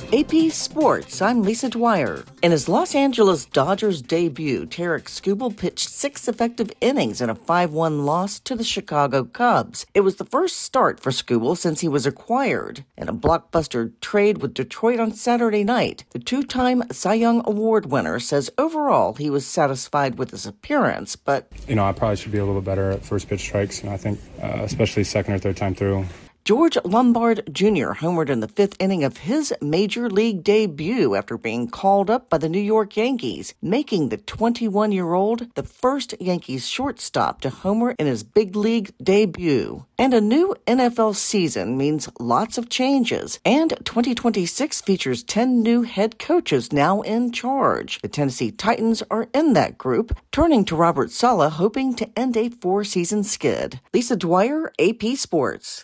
AP Sports, I'm Lisa Dwyer. In his Los Angeles Dodgers debut, Tarik Skubal pitched 6 effective innings in a 5-1 loss to the Chicago Cubs. It was the first start for Skubal since he was acquired. In a blockbuster trade with Detroit on Saturday night, the 2-time Cy Young Award winner says overall he was satisfied with his appearance, but... I probably should be a little better at first pitch strikes, I think, especially second or third time through. George Lombard Jr. homered in the 5th inning of his major league debut after being called up by the New York Yankees, making the 21-year-old the first Yankees shortstop to homer in his big league debut. And a new NFL season means lots of changes, and 2026 features 10 new head coaches now in charge. The Tennessee Titans are in that group, turning to Robert Saleh, hoping to end a 4-season skid. Lisa Dwyer, AP Sports.